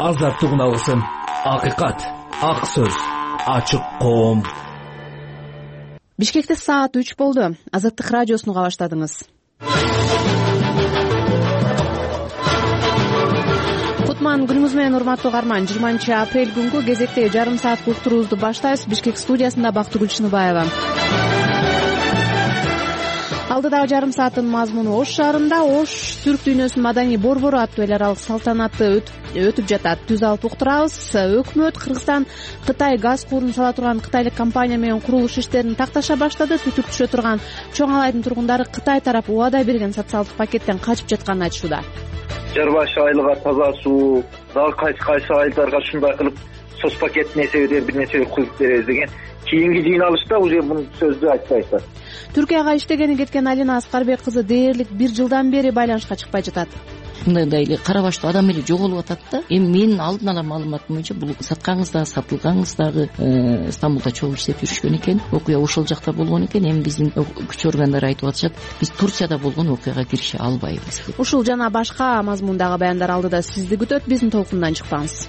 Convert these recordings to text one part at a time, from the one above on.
азаттык унасын, акыйкат, ак сөз, ачык коом. Бишкекте саат 3 болду. Азаттык радиосун уга баштадыңыз. Кутман күнүңүз менен, урматтуу угарман. 20-апрель күнгү кезекте жарым сааттык уктуруубузду баштайбыз. Бишкек студиясында Бактыгүл Чыныбаева. Алдыдагы жарым сааттын мазмуну Ош шаарында Ош түрк дүйнөсүнүн маданий борбору аттуу эл аралык салтанаты өтүп жатат. Түз алып уктурабыз. Өкмөт Кыргызстан Кытай газ куурун сала турган кытайлык компания менен курулуш иштерин такташа баштады. Түтүк түшө турган Чоң Алайдын тургундары Кытай тарап убада берген социалдык пакеттен качып жатканын айтышууда. Жар башы айлыга таза суу, дагы кайсы айылдарга ушундай кылып соц пакеттин эсебинен бир нерсе куюп беребиз деген кийинки жыйналышта уже бул сөздү айтпайсыздар. Түркияга иштегени кеткен Алина Аскарбек кызы дээрлик 1 жылдан бери байланышка чыкпай жатат. Мындай эле кара баштуу адам эле жоголуп атат да. Эми менин алдын ала маалыматым боюнча бул саткаңыз дагы, сатылгаңыз дагы Стамбулда чогуу иштеп жүрүшкөн экен. Окуя ошол жакта болгон экен. Эми биздин күч органдары айтып атышат, биз Турцияда болгон окуяга киреше албайбыз деп. Ушул жана башка мазмундагы баяндар алдыда сизди күтөт. Биздин толкундан чыкпаңыз.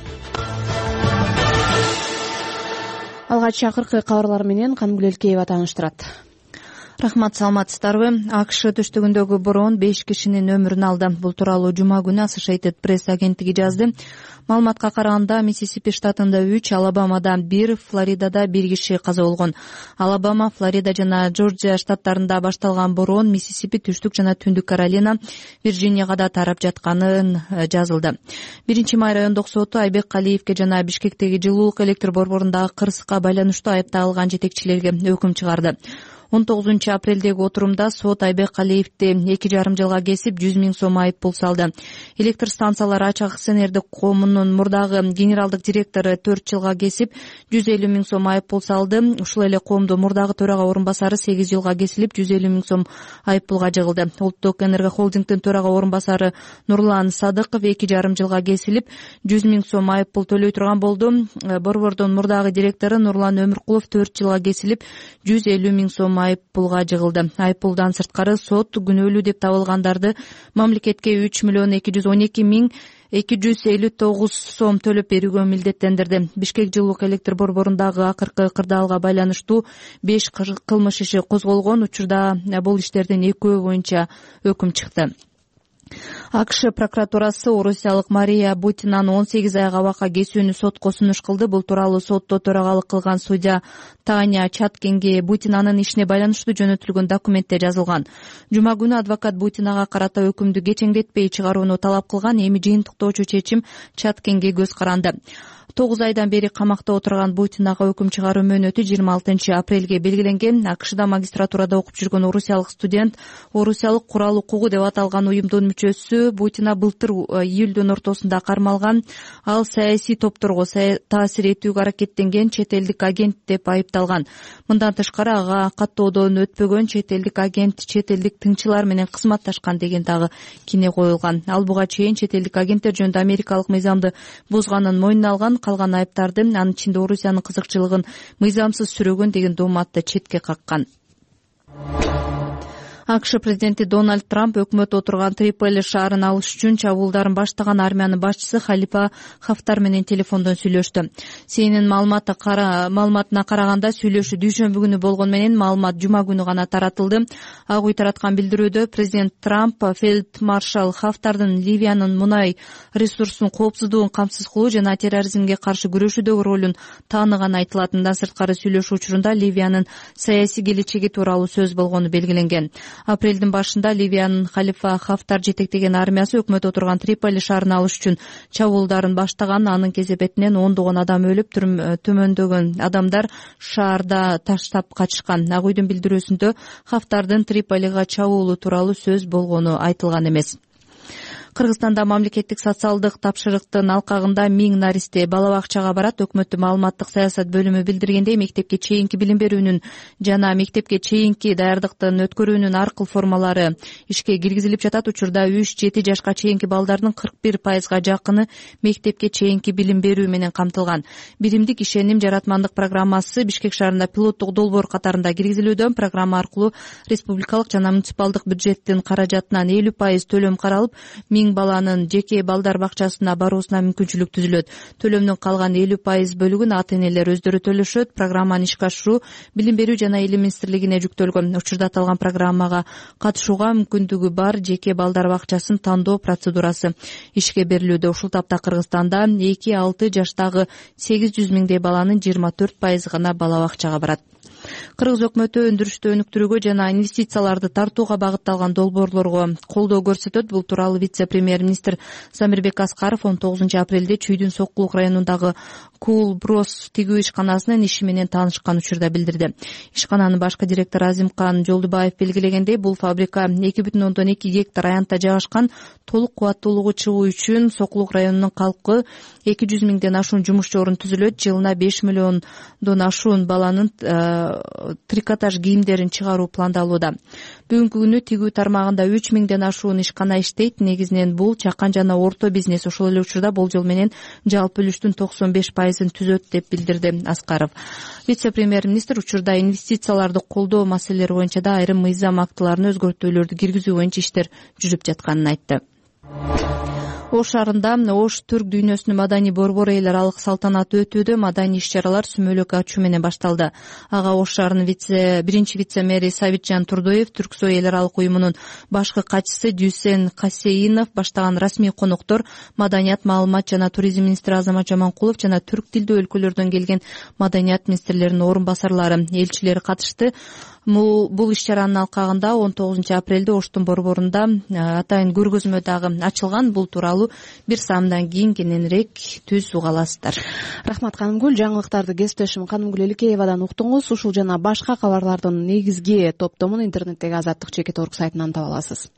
Алгач акыркы кабарлар менен Канымгүл Элкеева тааныштырат. Рахмат, саламатсыздарбы? АКШ түштүгүндөгү бороон 5 кишинин өмүрүн алды. Бул тууралуу жума күнү Associated Press агенттиги жазды. Маалыматка караганда, Миссисипи штатында 3, Алабамада 1, Флоридада 1 киши каза болгон. Алабама, Флорида жана Джорджия штаттарында башталган бороон Миссисипи, Түштүк жана Түндүк Каролина, Вирджинияга да тарап жатканын жазылды. 1-май райондук соту Айбек Калиевке жана Бишкектеги жылуулук электр борборундагы кырсыкка байланыштуу айыпталган жетекчилерге өкүм чыгарды. 19-апрелдеги отурумда сот Айбек Калиевди 2,5 жылга кесип 100 000 сом айып пул салды. Электр станциялары ачык акционердик коомунун мурдагы генералдык директору 4 жылга кесип 150 000 сом айып пул салды. Ушул эле коомдун мурдагы төрага орун басары 8 жылга кесилип 150 000 сом айып пулга жыгылды. Улуттук энерго холдингдин төрага орун басары Нурлан Садыков 2,5 жылга кесилип 100 000 сом айып пул төлөй турган болду. Борбордун мурдагы директору Нурлан Өмүркулов 4 жылга кесилип 150 000 сом айып пулга жыгылды. Айып пулдан сырткары сот күнөөлүү деп табылгандарды мамлекетке 3,212,259 сом төлөп берүүгө милдеттендирди. Бишкек жылуулук электр борборундагы акыркы кырдаалга байланыштуу 5 кылмыш иши козголгон. Учурда бул иштердин 2 боюнча өкүм чыкты. АКШ прокуратурасы орусиялык Мария Бутинаны 18 айга абакка кесүүнү сотко сунуш кылды. Бул тууралуу сотто төрагалык кылган судья Таня Чаткинге Бутинанын ишине байланыштуу жөнөтүлгөн документте жазылган. Жума күнү адвокат Бутинага карата өкүмдү кечеңдетпей чыгарууну талап кылган. Эми жыйынтыктоочу чечим Чаткинге көз каранды. 9 айдан бери камакта отурган Бутинага өкүм чыгаруу мөөнөтү 26-апрелге белгиленген. АКШда магистратурада окуп жүргөн орусиялык студент, орусиялык курал укугу деп аталган уюмдун мүчөсү Бутина былтыр июлдун ортосунда кармалган. Ал саясий топторго таасир этүүгө аракеттенген чет элдик агент деп айыпталган. Мындан тышкары ага каттоодон өтпөгөн чет элдик агент чет элдик тыңчылар менен кызматташкан деген дагы кине коюлган. Ал буга чейин чет элдик агенттер жөнүндө америкалык мыйзамды бузганын мойнуна алган. Калган айыптарды анын ичинде Орусиянын кызыкчылыгын мыйзамсыз сүрөгөн деген дооматты четке каккан. АКШ президенти Дональд Трамп өкмөт отурган Триполи шаарын алыш үчүн чабуулдарын баштаган армиянын башчысы Халифа Хафтар менен телефондон сүйлөштү. CNN маалыматына караганда сүйлөшүү дүйшөмбү күнү болгон менен маалымат жума күнү гана таратылды. Ак үй тараткан билдирүүдө президент Трамп фельдмаршал Хафтардын Ливиянын мунай ресурсунун коопсуздугун камсыз кылуу жана терроризмге каршы күрөшүүдөгү ролун тааныганы айтылат. Мындан сырткары сүйлөшүү учурунда Ливиянын саясий келечеги тууралуу сөз болгону белгиленген. Апрелдин башында Ливиянын Халифа Хафтар жетектеген армиясы өкмөт отурган Триполи шаарын алыш үчүн чабуулдарын баштаган. Анын кесепетинен ондогон адам өлүп, төмөндөгөн адамдар шаарда таштап качышкан. Ак үйдүн билдирүүсүндө Хафтардын Триполига чабуулу тууралуу сөз болгону айтылган эмес. Кыргызстанда мамлекеттик социалдык тапшырыктын алкагында 1000 наристе бала бакчага барат. Өкмөттүн маалыматтык саясат бөлүмү билдиргендей, мектепке чейинки билим берүүнүн жана мектепке чейинки даярдыктын өткөрүүнүн ар кыл формалары ишке киргизилип жатат. Учурда 3-7 жашка чейинки балдардын 41%га жакыны мектепке чейинки билим берүү менен камтылган. Биримдик ишеним жаратмандык программасы Бишкек шаарында пилоттук долбоор катарында киргизилүүдө. Программа аркылуу республикалык жана муниципалдык бюджеттин каражатынан 50% төлөм каралып, 1000 1000 баланын жеке балдар бакчасына баруусуна мүмкүнчүлүк түзүлөт. Төлөмдүн калган 50% бөлүгүн ата-энелер өздөрү төлөшөт. Программаны ишке ашыруу Билим берүү жана Илим министрлигине жүктөлгөн. Учурда аталган программага катышууга мүмкүндүгү бар жеке балдар бакчасын тандоо процедурасы ишке берилүүдө. Ушул тапта Кыргызстанда 2-6 жаштагы 800 миңдей баланын 24% гана бала бакчага барат. Кыргыз өкмөтү өндүрүштү өнүктүрүүгө жана инвестицияларды тартууга багытталган долбоорлорго колдоо көрсөтөт. Бул тууралуу вице-премьер-министр Замирбек Аскаров 19 апрелде Чүйдүн Сокулук районундагы Кул Брос тигүү ишканасынын иши менен таанышкан учурда билдирди. Ишкананын башкы директору Азимкан Жолдубаев белгилегендей, бул фабрика 2,2 гектар аянтта жайгашкан. Толук кубаттуулугу чыгуу үчүн Сокулук районунун калкы 200 миңден ашуун жумушчу орун түзүлөт. Жылына 5 миллиондон ашуун баланын трикотаж кийимдерин чыгаруу пландалууда. Бүгүнкү күнү тигүү тармагында 3 миңден ашуун ишкана иштейт. Негизинен бул чакан жана орто бизнес. Ошол эле учурда болжол менен жалпы үлүштүн 95%ын түзөт деп билдирди Аскаров. Вице-премьер-министр учурда инвестицияларды колдоо маселелери боюнча да айрым мыйзам актыларына өзгөртүүлөрдү киргизүү боюнча иштер жүрүп жатканын айтты. Ош шаарында Ош түрк дүйнөсүнүн маданий борбору эл аралык салтанаты өтүүдө. Маданий иш-чаралар сүмөлөк ачуу менен башталды. Ага Ош шаарынын биринчи вице-мэри Сабитжан Турдоев, Түрксой эл аралык уюмунун башкы катчысы Дүйсен Касеинов баштаган расмий коноктор, маданият, маалымат жана туризм министри Азамат Жаманкулов жана түрк тилдүү өлкөлөрдөн келген маданият министрлеринин орун басарлары, элчилери катышты. Бул иш-чаранын алкагында 19 апрелде Оштун борборунда атайын көргөзмө дагы ачылган. Бул тууралуу бир саамдан кийин кененирээк түз уга аласыздар. Рахмат Канымгүл. Жаңылыктарды кесиптешим Канымгүл Эликеевадан уктуңуз. Ушул жана башка кабарлардын негизги топтомун интернеттеги azattik.org сайтынан таба аласыз.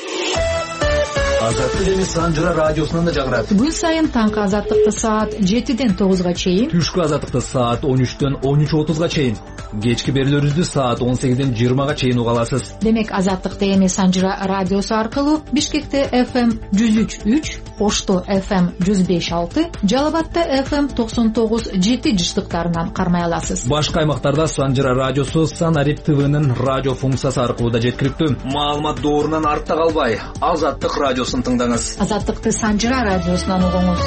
Азаттык жана Санжыра радиосунан да жаңырат. Күн сайын таңкы азаттыкты саат 7ден 9га чейин, Түшкү азаттыкты саат 13дөн 13:30га чейин, кечки берүүлөрүбүздү саат 18ден 20га чейин уга аласыз. Демек азаттыкты эми Санжыра радиосу аркылуу Бишкекте FM 103.3, Ошто FM 105.6, Жалал-Абадта FM 99.7 жыштыктарынан кармай аласыз. Башка аймактарда Санжыра радиосу Санарип ТВнын радио функциясы аркылуу да жеткиликтүү. Маалымат доорунан артта калбай, Азаттык радиосун тыңдаңыз. Азаттыкты Санжыра радиосунан угуңуз.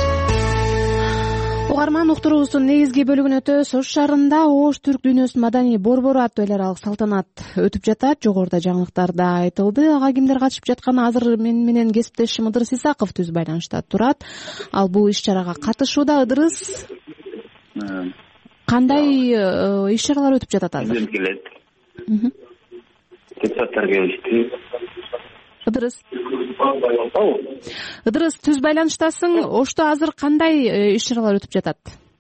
Угарман, уктуруубуздун негизги бөлүгүнө өтөбүз. Ош шаарында Ош түрк дүйнөсүнүн маданий борбору аттуу эл аралык салтанат өтүп жатат. Жогоруда жаңылыктарда айтылды. Ага кимдер катышып жатканы азыр менен кесиптешим Ыдырыс Исаков түз байланышта турат. Ал бул иш-чарага катышууда. Ыдырыс, кандай иш-чаралар өтүп жатат азыр? Депутаттар келишти. Ыдырыс, түз байланыштасың. Ошто азыр кандай иш-чаралар өтүп жатат?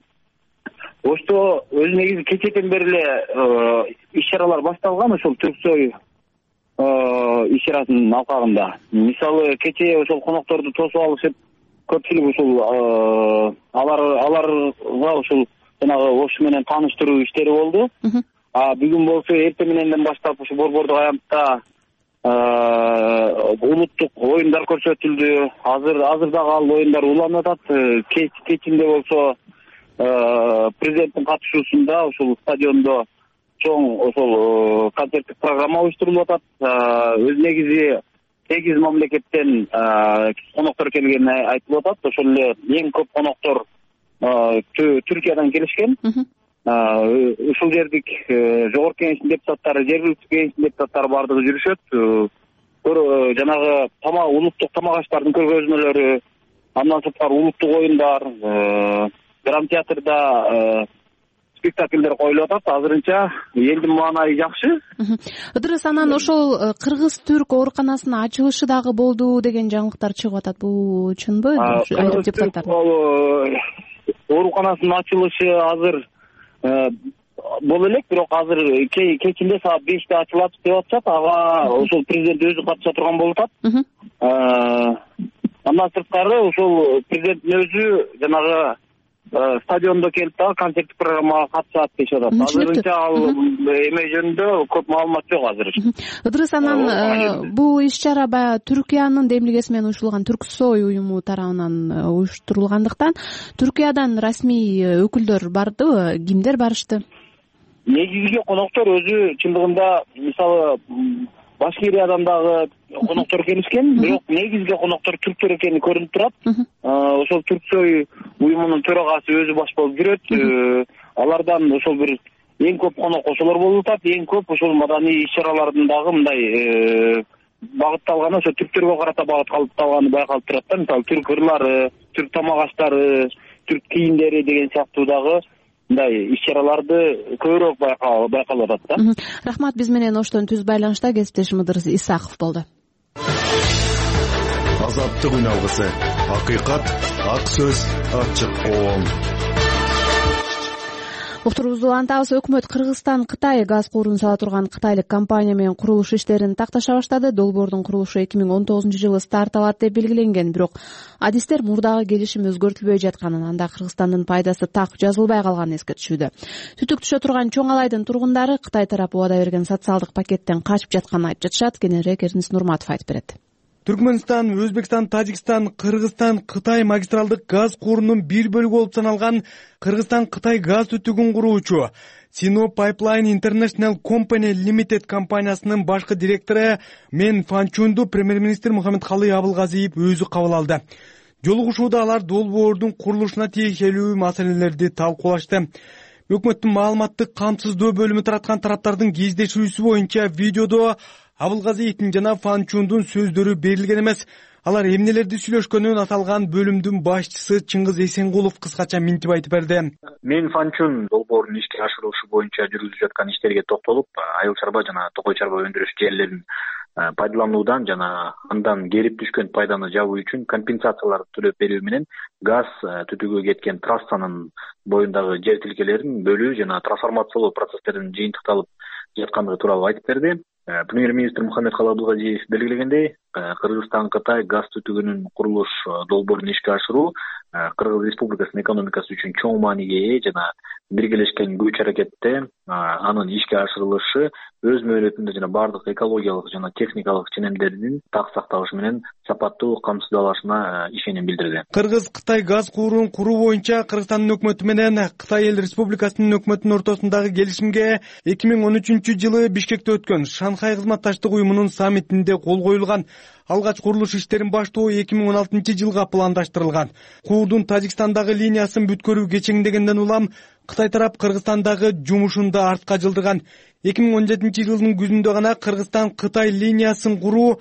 Ошто өз негизи кечеден бери эле иш-чаралар башталган, ошол Түрксой иш-чарасынын алкагында. Мисалы, кечээ ошол конокторду тосуп алышып, көпчүлүк ушул аларга ушул жанагы Ош менен тааныштыруу иштери болду. Бүгүн болсо эртең мененден баштап ушу борбордук аянтта улуттук оюндар көрсөтүлдү. Азыр дагы ал оюндар уланып атат. Кечинде болсо президенттин катышуусунда ушул стадиондо чоң ошол концерттик программа уюштурулуп атат. Өз негизи 8 мамлекеттен коноктор келгени айтылып атат. Ошол эле эң көп коноктор Түркиядан келишкен. Ушул жердик жогорку кеңештин депутаттары, жергиликтүү кеңештин депутаттары бардыгы жүрүшөт. Жанагы улуттук тамак аштардын көргөзмөлөрү, андан сырткары улуттук оюндар, драма театрда спектакльдер коюлуп атат. Азырынча элдин маанайы жакшы. Ыдырыс, анан ошол кыргыз-түрк ооруканасынын ачылышы дагы болду деген жаңылыктар чыгып атат. Бул чынбы? Айрым депутаттар ооруканасынын ачылышы азыр боло элек, бирок азыр кечинде саат 5те ачылат деп атышат. Ага ошол президент өзү катыша турган болуп атат. Андан сырткары ошол президенттин өзү жанагы стадиондо келип дагы концерттик программага катышат деп атат. Азырынча ал эме жөнүндө көп маалымат жок азыр. Ыдырыс, анан бул иш-чара баягы Түркиянын демилгеси менен уюштурулган Түрксой уюму тарабынан уюштурулгандыктан Түркиядан расмий өкүлдөр бардыбы? Кимдер барышты? Негизги коноктор өзү чындыгында, мисалы, башкирия дагы коноктор келишкен, бирок негизги коноктор түрктөр экени көрүнүп турат. Ошол Түрксой уюмунун төрагасы өзү баш болуп жүрөт. Алардан ошол бир эң көп конок ошолор болуп атат. Эң көп ошол маданий иш-чаралардын дагы мындай багытталганы ошо түрктөргө карата багытталганы байкалып турат да. Мисалы түрк ырлары, түрк тамак аштары, түрк кийимдери деген сыяктуу дагы мындай иш-чараларды көбүрөөк байкалып атат да. Рахмат, биз менен оштон түз байланышта кесиптешим Ыдырыс Исаков болду. Азаттык үн алгысы, акыйкат, ак сөз, ачык коом. Уктурубузду улантабыз. Өкмөт Кыргызстан Кытай газ куурун сала турган кытайлык компания менен курулуш иштерин такташа баштады. Долбоордун курулушу 2019-жылы старт алат деп белгиленген, бирок адистер мурдагы келишим өзгөртүлбөй жатканын, анда Кыргызстандын пайдасы так жазылбай калганын эскертишүүдө. Түтүк түшө турган Чоң Алайдын тургундары Кытай тарапы убада берген социалдык пакеттен качып жатканын айтып жатышат. Кененирээк Эрдинис Нурматов айтып берет. Түркмөнстан, Өзбекстан, Тажикстан, Кыргызстан, Кытай магистралдык газ куурунун бир бөлүгү болуп саналган Кыргызстан-Кытай газ түтүгүн куруучу Sino Pipeline International Company Limited компаниясынын башкы директору Мен Фанчунду премьер-министр Мухаммедкалый Абылгазиев өзү кабыл алды. Жолугушууда алар долбоордун курулушуна тиешелүү маселелерди талкуулашты. Өкмөттүн маалыматтык камсыздоо бөлүмү тараткан тараптардын кездешүүсү боюнча видеодо Абылгазиевдин жана Фанчундун сөздөрү берилген эмес. Алар эмнелерди сүйлөшкөнүн аталган бөлүмдүн башчысы Чыңгыз Эсенгулов кыскача минтип айтып берди. Мен Фанчун долбоордун ишке ашырылышы боюнча жүргүзүлүп жаткан иштерге токтолуп, айыл чарба жана токой чарба өндүрүш жерлерин пайдалануудан жана андан келип түшкөн пайданы жабуу үчүн компенсацияларды төлөп берүү менен газ түтүгү кеткен трассанын боюндагы жер тилкелерин бөлүү жана трансформациялоо процесстеринин жыйынтыкталып жаткандыгы тууралуу айтып берди. Премьер-министр Мухаммедкалый Абылгазиев белгилегендей, Кыргызстан-Кытай газ түтүгүнүн курулуш долбоорун ишке ашыруу Кыргыз Республикасынын экономикасы үчүн чоң мааниге ээ жана биргелешкен күч аракетте анын ишке ашырылышы өз мөөнөтүндө жана бардык экологиялык жана техникалык ченемдердин так сакталышы менен сапаттуу камсыздалышына ишеним билдирди. Кыргыз-Кытай газ куурун куруу боюнча Кыргызстандын өкмөтү менен Кытай эл республикасынын өкмөтүнүн ортосундагы келишимге 2013-жылы Бишкекте өткөн Шанхай кызматташтык уюмунун саммитинде кол коюлган. Алгач курулуш иштерин баштоо 2016-жылга пландаштырылган. Куурдун Тажикстандагы линиясын бүткөрүү кечеңдегенден улам Кытай тарап Кыргызстандагы жумушун да артка жылдырган. 2017-жылдын күзүндө гана Кыргызстан-Кытай линиясын куруу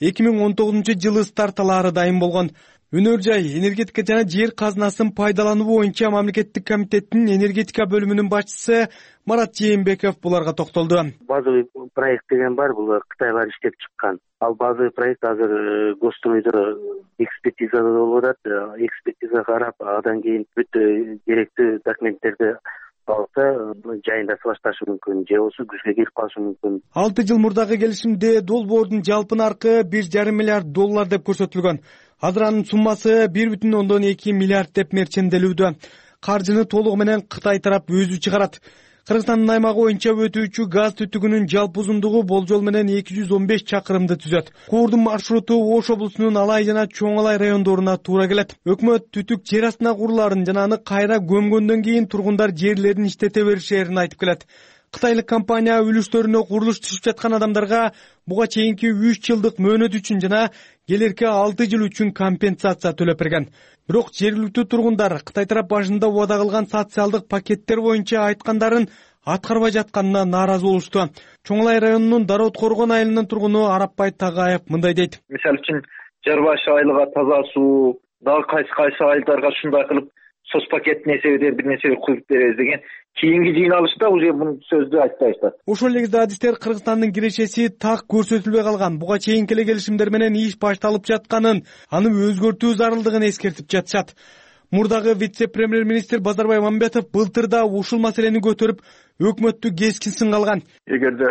2019-жылы старт алаары дайым болгон. Өнөр жай энергетика жана жер казынасын пайдалануу боюнча мамлекеттик комитеттин энергетика бөлүмүнүн башчысы Марат Жээнбеков буларга токтолду. Базовый проект деген бар, бул Кытайлар иштеп чыккан. Ал базовый проект азыр Госстройдо экспертизада болуп атат. Экспертиза карап, андан кийин бүт керектүү документтерди алса, жайында башташы мүмкүн, же болбосо күзгө кирип калышы мүмкүн. 6 жыл мурдагы келишимде долбоордун жалпы наркы $1,5 миллиард деп көрсөтүлгөн. Азыр анын суммасы 1,2 миллиард деп мерченделүүдө. Каржыны толугу менен Кытай тарап өзү чыгарат. Кыргызстандын аймагы боюнча өтүүчү газ түтүгүнүн жалпы узундугу болжол менен 215 чакырымды түзөт. Куурдун маршруту Ош облусунун Алай жана Чоң Алай райондоруна туура келет. Өкмөт түтүк жер астына куруларын жана аны кайра көмгөндөн кийин тургундар жерлерин иштете беришерин айтып келет. Кытайлык компания үлүштөрүнө курулуш түшүп жаткан адамдарга буга чейинки 3 жылдык мөөнөт үчүн жана келерки 6 жыл үчүн компенсация төлөп берген. Бирок жергиликтүү тургундар Кытай тарап башында убада кылган социалдык пакеттер боюнча айткандарын аткарбай жатканына нааразы болушту. Чоң Алай районунун Дароот Коргон айылынын тургуну Арапбай Тагаев мындай дейт. Мисалы үчүн жар башы айылга таза суу, дагы кайсы айылдарга ушундай кылып соц пакет несебеден бир нерсе куюп беребиз деген кийинки жыйналышта уже бул сөздү айтпайсыздар. Ошол эле адистер Кыргызстандын кирешеси так көрсөтүлбөй калган. Буга чейинки эле келишимдер менен иш башталып жатканын, аны өзгөртүү зарылдыгын эскертип жатышат. Мурдагы вице-премьер-министр Базарбай Мамбетов былтыр да ушул маселени көтөрүп, өкмөттү кескин сынга алган. Эгерде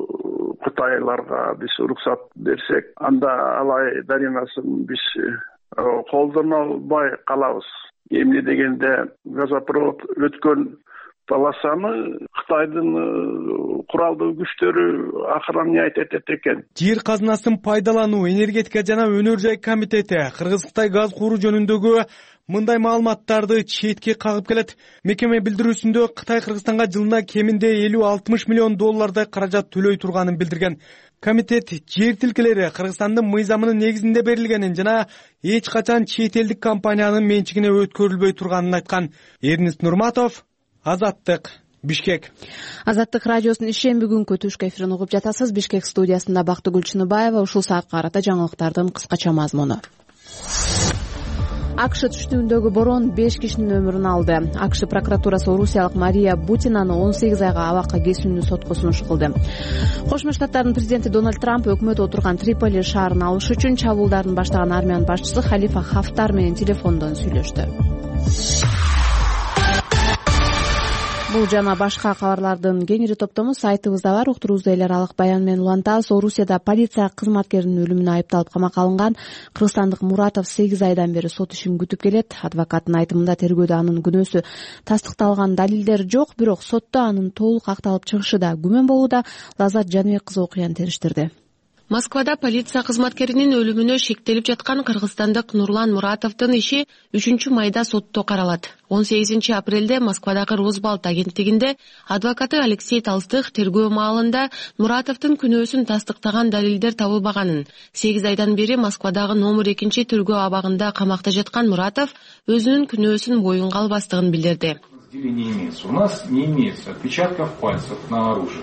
Кытайларга биз уруксат берсек, анда Алай дарыясын биз колдоно албай калабыз. Эмне дегенде газопровод өткөн полосаны Кытайдын куралдуу күчтөрү акырын айтат экен. Жер казынасын пайдалануу, энергетика жана өнөр жай комитети Кыргыз-Кытай газ куруу жөнүндөгү мындай маалыматтарды четке кагып келет. Мекеме билдирүүсүндө Кытай Кыргызстанга жылына кеминде $50-60 миллион каражат төлөй турганын билдирген. комитет жер тилкелери Кыргызстандын мыйзамынын негизинде берилгенин жана эч качан чет элдик компаниянын менчигине өткөрүлбөй турганын айткан. Эрнест Нурматов, Азаттык, Бишкек. Азаттык радиосунун ишемби күнкү түшкү эфирин угуп жатасыз. Бишкек студиясында Бактыгүл Чыныбаева. Ушул саатка карата жаңылыктардын кыскача мазмуну. АКШ түштүгүндөгү борон 5 кишинин өмүрүн алды. АКШ прокуратурасы орусиялык Мария Бутинаны 18 айга абакка кесүүнү сотко сунуш кылды. Кошмо Штаттардын президенти Дональд Трамп өкмөт отурган Триполи шаарын алыш үчүн чабуулдарын баштаган армянын башчысы Халифа Хафтар менен телефондон сүйлөштү. Бул жана башка кабарлардын кеңири топтому сайтыбызда бар. Уктуруубузду эл аралык баян менен улантабыз. Орусияда полиция кызматкеринин өлүмүнө айыпталып камакка алынган кыргызстандык Муратов 8 айдан бери сот ишин күтүп келет. Адвокаттын айтымында тергөөдө анын күнөөсү тастыкталган далилдер жок, бирок сотто анын толук акталып чыгышы да күмөн болууда. Лазат Жаныбек кызы окуяны териштирди. Москвада полиция кызматкеринин өлүмүнө шектелип жаткан кыргызстандык Нурлан Муратовдун иши 3 майда сотто каралат. 18 апрелде Москвадагы Росбалт агенттигинде адвокаты Алексей Толстых тергөө маалында Муратовдун күнөөсүн тастыктаган далилдер табылбаганын, 8 айдан бери Москвадагы номер 2 тергөө абагында камакта жаткан Муратов өзүнүн күнөөсүн боюнга албастыгын билдирди. У нас не имеется отпечатков пальцев на оружии.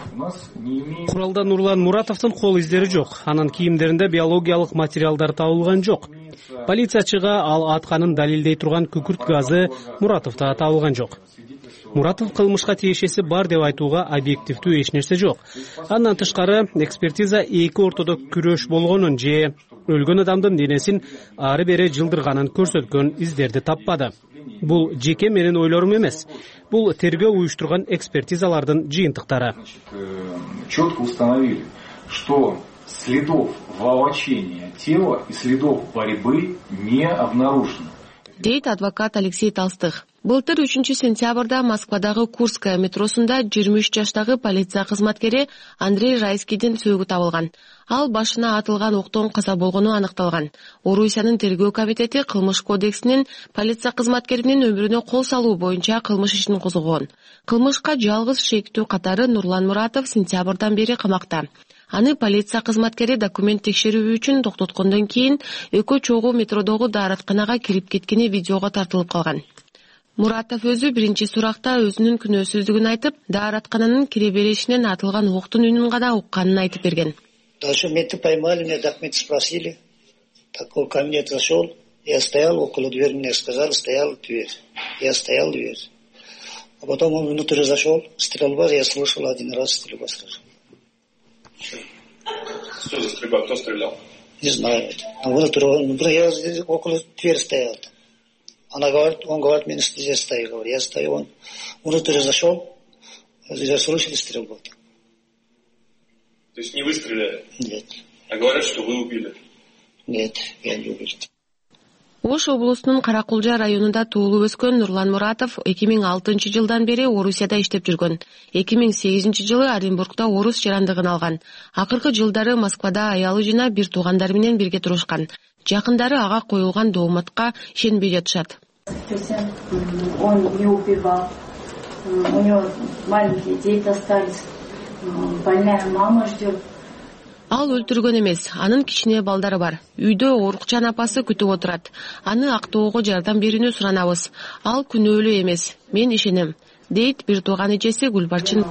Куралда Нурлан Муратовдун кол издери жок. Анын кийимдеринде биологиялык материалдар табылган жок. Полициячыга ал атканын далилдей турган күкүрт газы Муратовдо табылган жок. Муратов кылмышка тиешеси бар деп айтууга объективдүү эч нерсе жок. Андан тышкары экспертиза эки ортодо күрөш болгонун же өлгөн адамдын денесин ары бери жылдырганын көрсөткөн издерди таппады. Бул жеке менин ойлорум эмес. Бул тергөө уюштурган экспертизалардын жыйынтыктары. Четко установили, что следов волочения тела и следов борьбы не обнаружено. Дейт адвокат Алексей Толстых. Былтыр 3 сентябрда Москвадагы Курская метросунда 23 жаштагы полиция кызматкери Андрей Райскийдин сөөгү табылган. Ал башына атылган октон каза болгону аныкталган. Орусиянын тергөө комитети кылмыш кодексинин полиция кызматкеринин өмүрүнө кол салуу боюнча кылмыш ишин козгогон. Кылмышка жалгыз шектүү катары Нурлан Муратов сентябрдан бери камакта. Аны полиция кызматкери документ текшерүү үчүн токтоткондон кийин экөө чогуу метродогу дааратканага кирип кеткени видеого тартылып калган. Муратов өзү биринчи суракта өзүнүн күнөөсүздүгүн айтып, даараткананын кире беришинен атылган октун үнүн гана укканын айтып берген. Дальше менты поймали, меня документы спросили. Такой кабинет зашел, я стоял около двери, мне сказали, стоял дверь. Я стоял дверь. А потом он внутрь зашел, стрельба, я слышал один раз стрельба сразу. Что за стрельба? Кто стрелял? Не знаю. Я около двери стоял. Он говорит, меня здесь стоит. Я стою, он внутрь зашел, я слышал стрельбу. То есть не вы стреляли? Нет. А говорят, что вы убили? Нет, я не убил. Ош облусунун Каракулжа районунда туулуп өскөн Нурлан Муратов 2006 жылдан бери Орусияда иштеп жүргөн. 2008 жылы Оренбургда орус жарандыгын алган. Акыркы жылдары Москвада аялы жана бир туугандар менен бирге турушкан. Жакындары ага коюлган дооматка ишенбей жатышат. Он не убивал. У него маленькие дети остались. Больная мама ждет. Ал өлтүргөн эмес, анын кичине балдары бар. Үйдө оорукчан апасы күтүп отурат. Аны актоого жардам берүүнү суранабыз. Ал күнөөлүү эмес, мен ишенем, дейт бир тууган эжеси Гүлбарчын.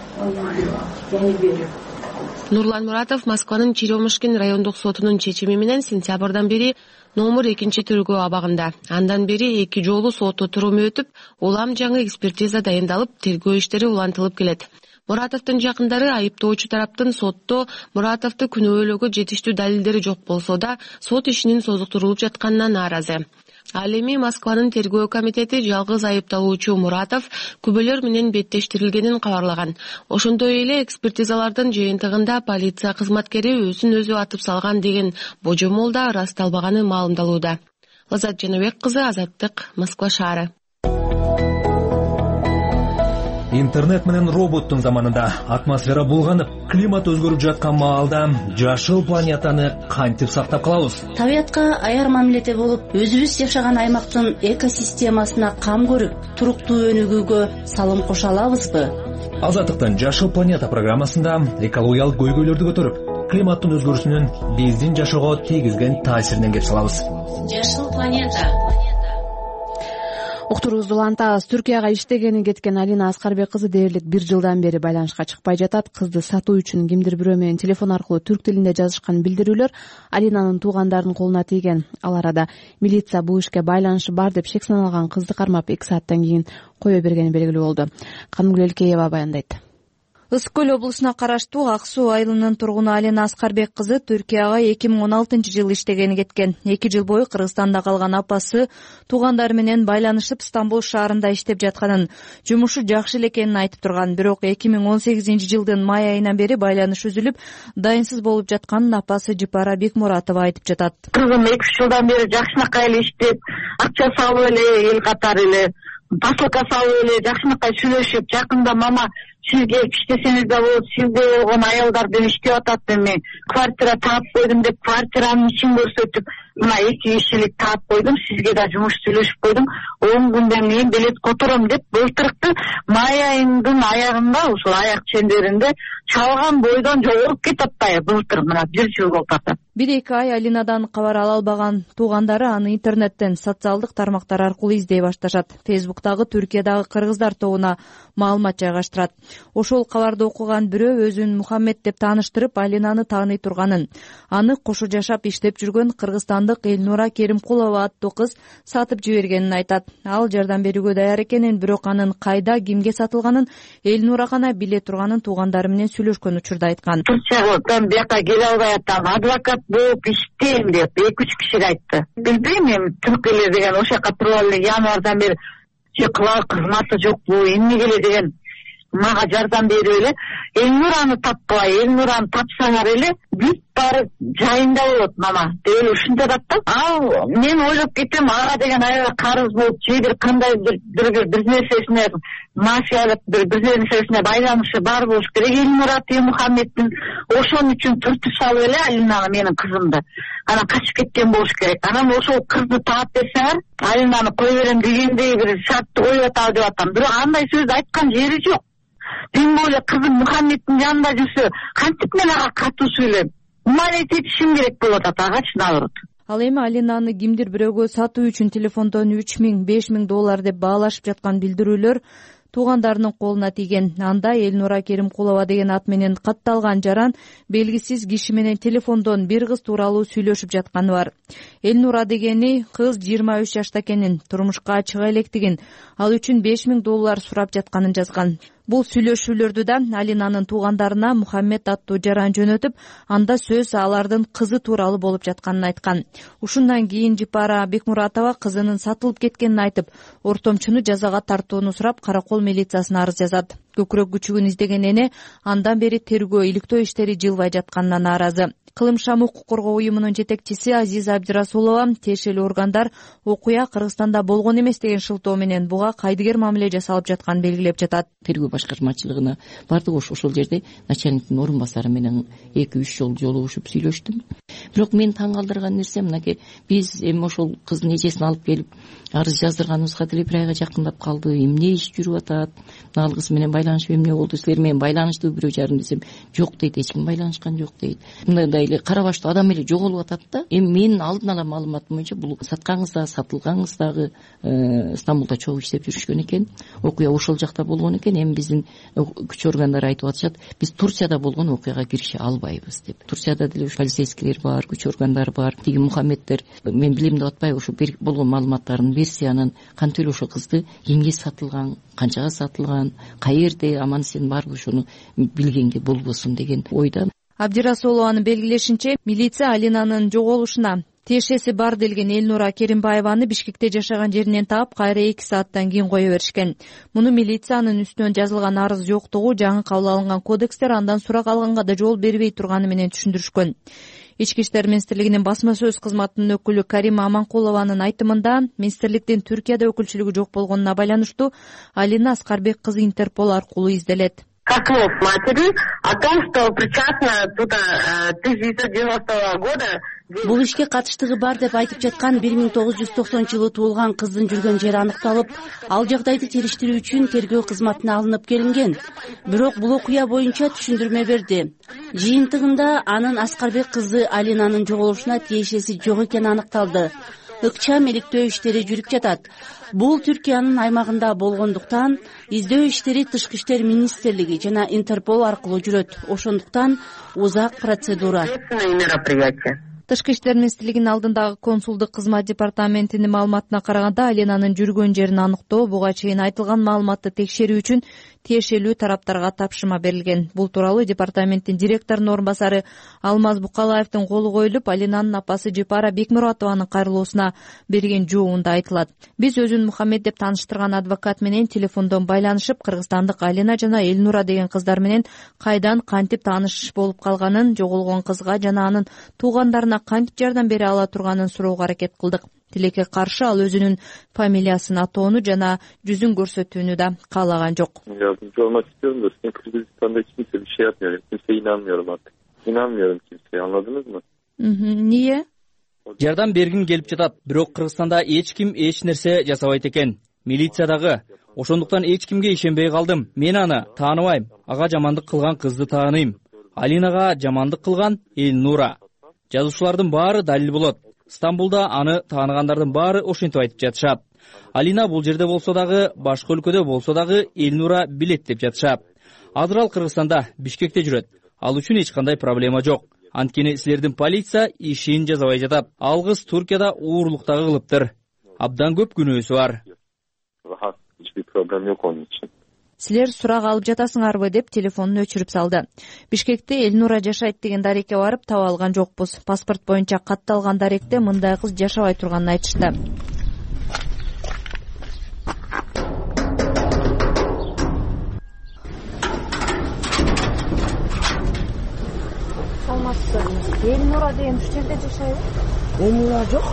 Нурлан Муратов Москванын Черемушкин райондук сотунун чечими менен сентябрдан бери номер 2 тергөө абагында. Андан бери 2 жолу сот отуруму өтүп, улам жаңы экспертиза дайындалып, тергөө иштери улантылып келет. Муратовдун жакындары айыптоочу тараптын сотто Муратовду күнөөлөөгө жетиштүү далилдери жок болсо да, сот ишинин созуктурулуп жатканына нааразы. Ал эми Москванын тергөө комитети жалгыз айыпталуучу Муратов күбөлөр менен беттештирилгенин кабарлаган. Ошондой эле экспертизалардын жыйынтыгында полиция кызматкери өзүн өзү атып салган деген божомол да ырасталбаганы маалымдалууда. Лазат Жаныбек кызы, Азаттык, Москва шаары. Интернет менен роботтун заманында атмосфера булганып, климат өзгөрүп жаткан маалда жашыл планетаны кантип сактап калабыз? Табиятка аяр мамиледе болуп, өзүбүз жашаган аймактын экосистемасына кам көрүп, туруктуу өнүгүүгө салым кошо алабызбы? Азаттыктын Жашыл планета программасында экологиялык көйгөйлөрдү көтөрүп, климаттын өзгөрүүсүнүн биздин жашоого тийгизген таасиринен кеп салабыз. Жашыл планета. Уктуруубузду улантабыз. Түркияга иштегени кеткен Алина Аскарбек кызы дээрлик 1 жылдан бери байланышка чыкпай жатат. Кызды сатуу үчүн кимдир бирөө менен телефон аркылуу түрк тилинде жазышкан билдирүүлөр Алинанын туугандарынын колуна тийген. Ал арада милиция бул ишке байланышы бар деп шек саналган кызды кармап 2 сааттан кийин кое бергени белгилүү болду. Канымгүл Элкеева баяндайт. Ысык көл облусуна караштуу Ак Суу айылынын тургуну Алина Аскарбек кызы Түркияга 2016-жылы иштегени кеткен. 2 жыл бою Кыргызстанда калган апасы туугандары менен байланышып Стамбул шаарында иштеп жатканын, жумушу жакшы эле экенин айтып турган. Бирок 2018-жылдын май айынан бери байланыш үзүлүп, дайынсыз болуп жатканын апасы Жипара Бекмуратова айтып жатат. Кызым 2 жылдан бери жакшынакай эле иштеп, акча салып эле эл катары эле посылка салып эле жакшынакай сүйлөшүп, жакында мама сизге иштесеңиз да болот, сизде болгон аялдардан иштеп атат, эми квартира таап койдум деп квартиранын ичин көрсөтүп, мына 2 кишилик таап койдум, сизге да жумуш сүйлөшүп койдум, 10 күндөн кийин билет котором деп былтыркы май айынын аягында ушул аяк чендеринде чалган бойдон жогоруп кетип атпайбы, былтыр мына 1 жыл болуп атат. 1-2 ай Алинадан кабар ала албаган туугандары аны интернеттен, социалдык тармактар аркылуу издей башташат. Фейсбуктагы Түркиядагы кыргыздар тобуна маалымат жайгаштырат. Ошол кабарды окуган бирөө өзүн Мухаммед деп тааныштырып, Алинаны тааный турганын, аны кошо жашап иштеп жүргөн кыргызстандык Элнура Керимкулова аттуу кыз сатып жибергенин айтат. Ал жардам берүүгө даяр экенин, бирок анын кайда, кимге сатылганын Элнура гана биле турганын туугандары менен сүйлөшкөн учурда айткан. Турциядан бияка келе албай атам, адвокат болуп иштейм деп 2-3 кишиге айтты. Билбейм эми түркүлөр деген ошол жака туруп эле январдан бери кылар кызматы жокпу, эмнеге эле деген мага жардам берип эле Элнураны тапкылай, Элнураны тапсаңар эле бүт баары жайында болот мама деп эле ушинтип атат да. Ал мен ойлоп кетем, ага деген аябай карыз болуп, же бир кандайдыр бир нерсесине мафиялык бир нерсесине байланышы бар болуш керек. Элнура Мухаммеддин ошон үчүн түртүп салып эле Алинаны, менин кызымды, анан качып кеткен болуш керек. Анан ошол кызды таап берсеңер, Алинаны кой берем дегендей бир шартты коюп атабы деп атам. Бирок андай сөз айткан жери жок. Тем более кызым Мухаммеддин жанында жүрсө, кантип мен ага катуу сүйлөйм? Умалейт этишим керек болуп атат агачы, наоборот. Ал эми Алинаны кимдир бирөөгө сатуу үчүн телефондон 3000–5000 доллар деп баалашып жаткан билдирүүлөр туугандарынын колуна тийген. Анда Элнура Керимкулова деген ат менен катталган жаран белгисиз киши менен телефондон бир кыз тууралуу сүйлөшүп жатканы бар. Элнура дегени кыз 23 жашта экенин, турмушка чыга электигин, ал үчүн 5000 доллар сурап жатканын жазган. Бул сүйлөшүүлөрдү да Алинанын туугандарына Мухаммед аттуу жаран жөнөтүп, анда сөз алардын кызы тууралуу болуп жатканын айткан. Ушундан кийин Жипара Бекмуратова кызынын сатылып кеткенин айтып, ортомчуну жазага тартууну сурап, Каракол милициясына арыз жазат. Көкүрөк күчүгүн издеген эне андан бери тергөө, иликтөө иштери жылбай жатканына нааразы. Кылым шам укук коргоо уюмунун жетекчиси Азиза Абдирасулова тиешелүү органдар окуя Кыргызстанда болгон эмес деген шылтоо менен буга кайдыгер мамиле жасалып жатканын белгилеп жатат. Тергөө башкармачылыгына бардык, ошол жерде начальниктин орун басары менен 2-3 жолу жолугушуп сүйлөштүм. Бирок мени таң калтырган нерсе мынакей, биз эми ошол кыздын эжесин алып келип арыз жаздырганыбызга деле 1 айга жакындап калды. Эмне иш жүрүп атат? Ал кыз менен байланышып эмне болду? Силер менен байланыштуу бирөө жарым десем, жок дейт, эч ким байланышкан жок дейт. Мындай эле карабаштуу адам эле жоголуп атат да. Эми менин алдын ала маалыматым боюнча бул саткан кыз, сатылган кыз дагы Стамбулда чогуу иштеп жүрүшкөн экен. Окуя ошол жакта болгон экен. Эми биздин күч органдары айтып атышат, биз Турцияда болгон окуяга кирише албайбыз деп. Турцияда деле полицейскийлер бар, күч органдары бар. Тиги Мухаммеддер, мен билем деп атпайбы, ошо болгон маалыматтарын берсе, анан кантип эле ошол кызды кимге сатылган, канчага сатылган, каерде, аман сен барбы, ошону билгенге болбосун деген ойда. Абдирасулованын белгилешинче, милиция Алинанын жоголушуна тиешеси бар делген Элнура Керимбаеваны Бишкекте жашаган жеринен таап, кайра 2 сааттан кийин кое беришкен. Муну милициянын үстүнөн жазылган арыз жоктугу, жаңы кабыл алынган кодекстер андан сурак алганга да жол бербей турганы менен түшүндүрүшкөн. Ички иштер министрлигинин басма сөз кызматынын өкүлү Карима Аманкулованын айтымында, министрликтин Түркияда өкүлчүлүгү жок болгонуна байланыштуу Алина Аскарбек кызы Интерпол аркылуу изделет. как вот матери, о том, что причастна туда 1990 года. Бул ишке катыштыгы бар деп айтып жаткан 1990-жылы туулган кыздын жүргөн жери аныкталып, ал жагдайды териштирүү үчүн тергөө кызматына алынып келинген. Бирок бул окуя боюнча түшүндүрмө берди. Жыйынтыгында анын Аскарбек кызы Алинанын жоголушуна тиешеси жок экени аныкталды. Ыкчам иликтөө иштери жүрүп жатат. Бул Түркиянын аймагында болгондуктан издөө иштери Тышкы иштер министрлиги жана Интерпол аркылуу жүрөт. Ошондуктан узак процедура. Тышкы иштер министрлигинин алдындагы консулдук кызмат департаментинин маалыматына караганда, Алинанын жүргөн жерин аныктоо буга чейин айтылган маалыматты текшерүү үчүн тиешелүү тараптарга тапшырма берилген. Бул тууралуу департаменттин директорунун орун басары Алмаз Букалаевдин колу коюлуп, Алинанын апасы Жипара Бекмуратованын кайрылуусуна берген жообунда айтылат. Биз өзүн Мухаммед деп тааныштырган адвокат менен телефондон байланышып, кыргызстандык Алина жана Элнура деген кыздар менен кайдан кантип тааныш болуп калганын, жоголгон кызга жана анын туугандарына кантип жардам бере ала турганын суроого аракет кылдык. Тилекке каршы ал өзүнүн фамилиясын атоону жана жүзүн көрсөтүүнү да каалаган жок. Yardımcı olmak istiyorum da sizin Kırgızistan'da kimse bir şey yapmıyor. Kimseye inanmıyorum artık. İnanmıyorum kimseye, anladınız mı? Niye? Жардам бергим келип жатат, бирок Кыргызстанда эч ким эч нерсе жасабайт экен. Милиция дагы. Ошондуктан эч кимге ишенбей калдым. Мен аны тааныбайм. Ага жамандык кылган кызды тааныйм. Алинага жамандык кылган Элнура. Жазуучулардын баары далил болот. Стамбулда аны тааныгандардын баары ошентип айтып жатышат. Алина бул жерде болсо дагы, башка өлкөдө болсо дагы Элнура билет деп жатышат. Азыр ал Кыргызстанда, Бишкекте жүрөт. Ал үчүн эч кандай проблема жок. Анткени силердин полиция ишин жазабай жатат. Ал кыз Туркияда уурлуктагы кылыптыр. Абдан көп күнөөсү бар. Hiçbir problem yok onun için. Силер сурак алып жатасыңарбы деп телефонун өчүрүп салды. Бишкекте Элнура жашайт деген дарекке барып таба алган жокпуз. Паспорт боюнча катталган даректе мындай кыз жашабай турганын айтышты. Саламатсызбы. Элнура деген ушул жерде жашайбы? Элнура жок.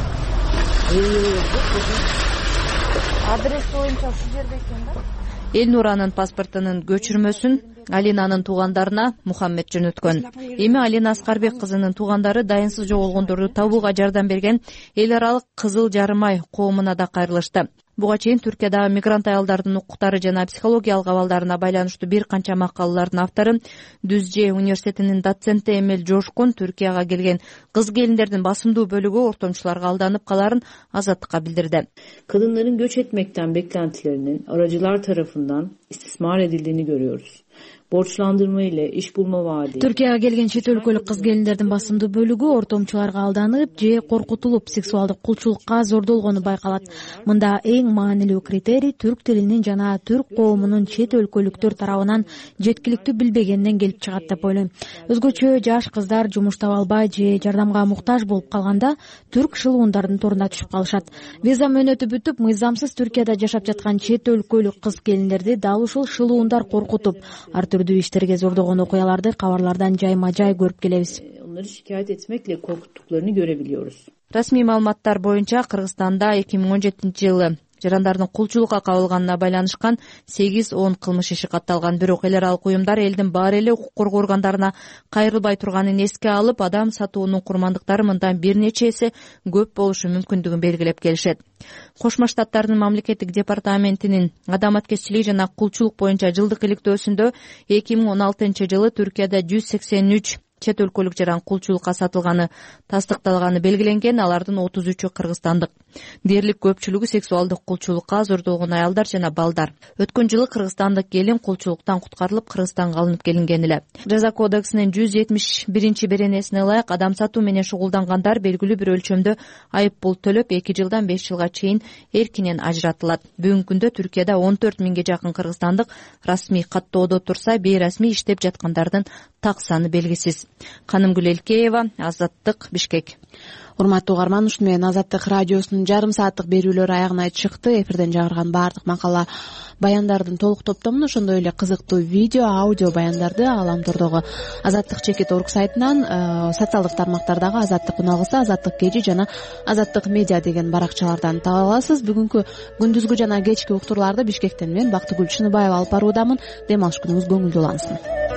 Адрес боюнча ушул жерде экен да. Элнуранын паспортунун көчүрмөсүн Алинанын туугандарына Мухаммед жөнөткөн. Эми Алина Аскарбек кызынын туугандары дайынсыз жоголгондорду табууга жардам берген эл аралык Кызыл Жарым ай коомуна да кайрылышты. Буга чейин Түркиядагы мигрант аялдардын укуктары жана психологиялык абалдарына байланыштуу бир канча макалалардын автору, Дүзже университетинин доценти Эмел Жошкун Түркияга келген кыз келиндердин басымдуу бөлүгү ортомчуларга aldanıp каларын Азаттыкка билдирди. Kadınların göç etmekten beklentilerinin aracılar tarafından istismar edildiğini görüyoruz. Borçlandırma ile iş bulma vaadi. Түркияга келген чет өлкөлүк кыз келиндердин басымдуу бөлүгү ортомчуларга алданып же коркутулуп сексуалдык кулчулукка зордолгону байкалат. Мында эң маанилүү критерий түрк тилинин жана түрк коомунун чет өлкөлүктөр тарабынан жеткиликтүү билбегенден келип чыгат деп ойлойм. Өзгөчө жаш кыздар жумуш таба албай же жардамга муктаж болуп калганда түрк шылуундардын торуна түшүп калышат. Виза мөөнөтү бүтүп, мыйзамсыз Түркияда жашап жаткан чет өлкөлүк кыз келиндерди дал ушул шылуундар коркутуп, ар түрдүү иштерге зордогон окуяларды кабарлардан жайма-жай көрүп келебиз. Onları şikayet etmekle korkuttuklarını görebiliyoruz. Расмий маалыматтар боюнча Кыргызстанда 2017-жылы жарандардын кулчулукка кабылганына байланышкан 8-10 кылмыш иши катталган. Бирок эл аралык уюмдар элдин баары эле укук коргоо органдарына кайрылбай турганын эске алып, адам сатуунун курмандыктары мындан бир нече эсе көп болушу мүмкүндүгүн белгилеп келишет. Кошмо Штаттардын мамлекеттик департаментинин адаматкерчилик жана кулчулук боюнча жылдык иликтөөсүндө 2016-жылы Түркияда 183 чет өлкөлүк жаран кулчулукка сатылганы тастыкталганы белгиленген. Алардын 33-ü кыргызстандык. Дээрлик көпчүлүгү сексуалдык кулчулукка зордолгон аялдар жана балдар. Өткөн жылы кыргызстандык келин кулчулуктан куткарылып Кыргызстанга алынып келинген эле. Жаза кодексинин 171-беренесине ылайык адам сатуу менен шугулдангандар белгилүү бир өлчөмдө айып пул төлөп 2 жылдан 5 жылга чейин эркинен ажыратылат. Бүгүнкү күндө Түркияда 14 миңге жакын кыргызстандык расмий каттоодо турса, бейрасмий иштеп жаткандардын так саны белгисиз. Канымгүл Элкеева, Азаттык, Бишкек. урматтуу угарман, ушуну менен Азаттык радиосунун жарым сааттык берүүлөрү аягына чыкты. Эфирден чыгарган баардык макала баяндардын толук топтомун, ошондой эле кызыктуу видео, аудио баяндарды Аламтордогу Азаттык чекит.орг сайтынан, социалдык тармактардагы Азаттык уналгысы, Азаттык кежи жана Азаттык медиа деген баракчалардан таба аласыз. Бүгүнкү күндүзгү жана кечки уктурларды Бишкектен мен Бактыгүл Чыныбаева алып баруудамын. Дем алыш күнүңүз көңүлдүү улансын.